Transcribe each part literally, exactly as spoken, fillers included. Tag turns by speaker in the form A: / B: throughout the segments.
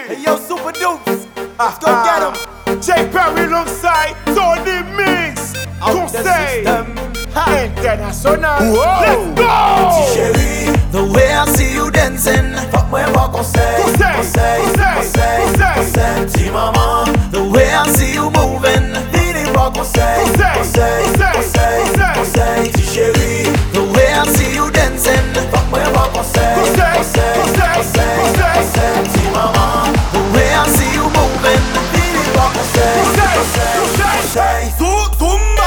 A: Hey yo, Super Dupes, let's go get him. Jay Perry alongside Tony Mix. Conseil International. Let's go.
B: Petit chéri, the way I see you dancing, fuck moi voir conseil, conseil, conseil, conseil. Petit maman, the way I see you moving, venez voir conseil, conseil, conseil, conseil. Petit chéri, the way I see you dancing, fuck moi voir conseil, conseil, conseil, conseil. Petit maman, the way I see you moving, venez voir conseil, conseil, conseil.
A: Tout tumba.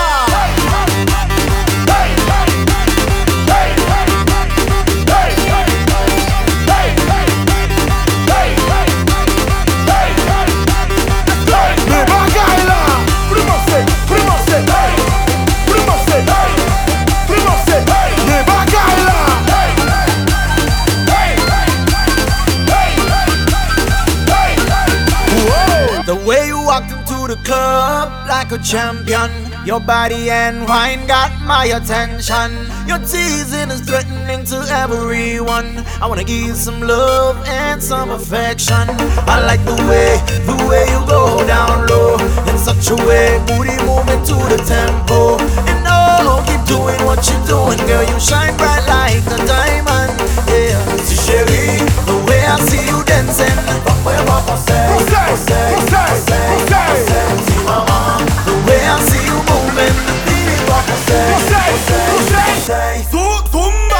B: The way you walked into the club like a champion, your body and wine got my attention. Your teasing is threatening to everyone. I wanna give you some love and some affection. I like the way, the way you go down low in such a way, booty moving to the tempo. And oh, keep doing what you're doing, girl. You shine bright like a diamond. Yeah, si chérie, the way I see you dancing, fuck moi moi conseil, conseil, conseil, conseil. Si maman, the way I see you moving, baby, moi conseil, conseil, conseil.
A: Tout tumba.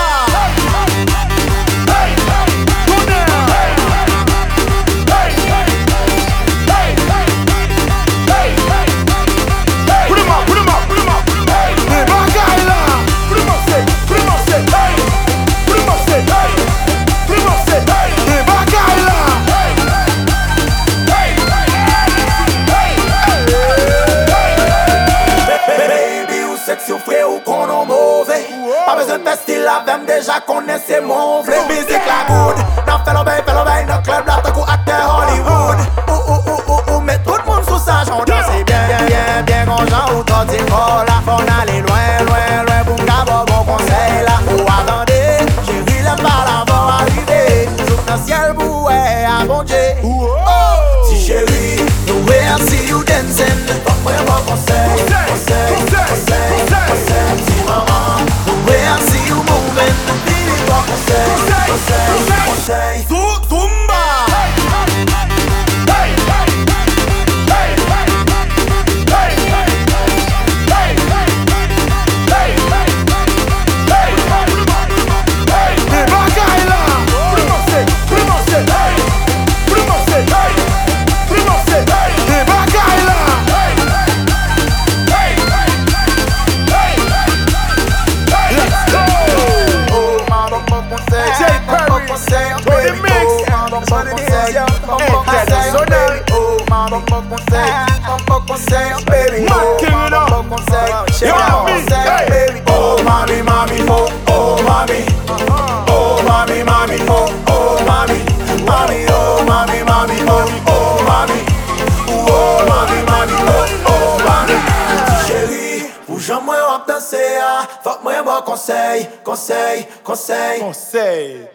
B: Sexy frère ou qu'on en mauvais. Pas besoin de tester la vem, déjà connaissez mon vrai. Musique la good, n'a fait l'obéi, fait l'obéi, dans club là, t'as coup acteur Hollywood. Ou ou ou ou ou, mais tout le monde sous sa jambe. C'est bien, bien, bien, bien, quand j'en ou toi t'es fort là. Faut aller loin, loin, loin, pour m'avoir bon conseil là. Ou attendez, j'ai vu la balle avant arriver. J'ouvre dans le ciel, bouet, à bon Dieu. Oh, si chérie, the way I see you dancing, fuck moi bon conseil, conseil, conseil.
A: Tout tumba.
B: Oh mommy, mommy, oh, oh mommy, oh mommy, mommy, oh, oh mommy, mommy, oh mommy, mommy, oh, oh mommy, oh mommy, mommy, oh, oh mommy. Petit chéri, ou jamais on danser, fuck moi bon conseil, conseil, conseil,
A: Conseil.